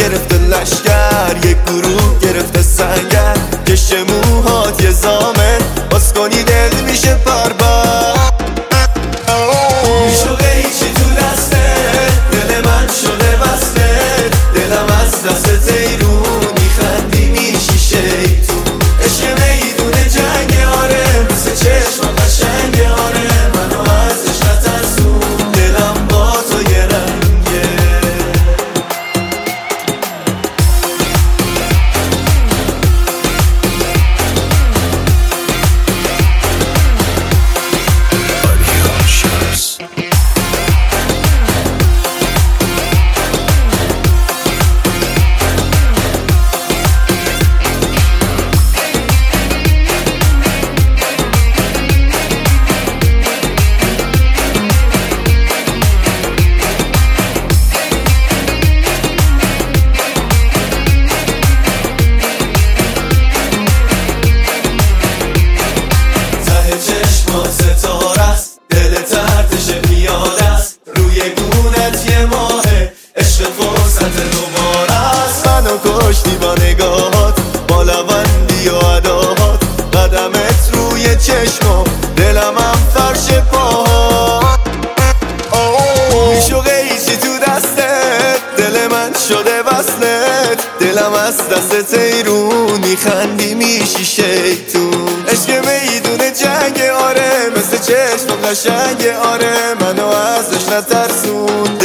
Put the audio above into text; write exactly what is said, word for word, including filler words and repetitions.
گرفته لشگر، یک گروه گرفته سنگر. کش موهات یه زامن، باز کنی دل میشه پربر. میشوقه هیچی تو دسته، دل من شده بسته. دلم از دست تیرون میخندی میشی شیطون. عشق میدون جنگ آره، مثل چشم قشنگ آره. منو ازش نترسون، دلم با تو یه رنگه. ستاره است، دل ترتش پیاده است. روی گونت یه ماهه، عشق فرصت دوباره است. منو کشتی با نگاهات، با لبندی و اداهات. قدمت روی چشم، دلم هم فرش پاهات. میشوقه هیچی تو دستت، دل من شده وصلت. دلم از دست تیرون میخندی میشی شیطون. عشق میدونه جنگ آره، مثل چشم قشنگ آره. منو ازش نترسون،